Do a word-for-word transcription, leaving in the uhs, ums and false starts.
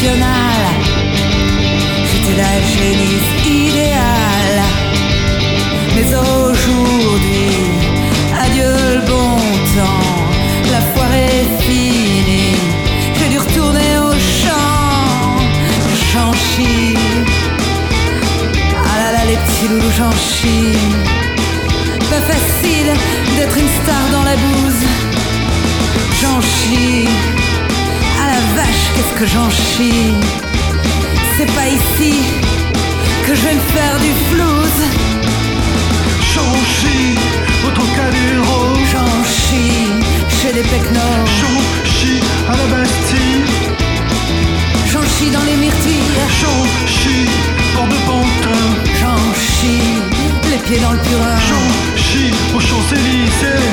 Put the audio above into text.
nationale. J'étais la génisse idéale. Mais aujourd'hui, adieu le bon temps, la foire est finie. J'ai dû retourner au champ, j'en chie. Ah là là les petits loulous, j'en chie. Pas facile d'être une star dans la bouse. J'en chie. Ah la vache, qu'est-ce que j'en chie. C'est pas ici que je vais me faire du flouze. J'en chie au Trocadéro. J'en chie chez les pecnos. J'en chie à la Bastille. J'en chie dans les myrtilles. J'en chie hors de Pantin. J'en chie les pieds dans le purin. J'en chie aux Champs-Élysées.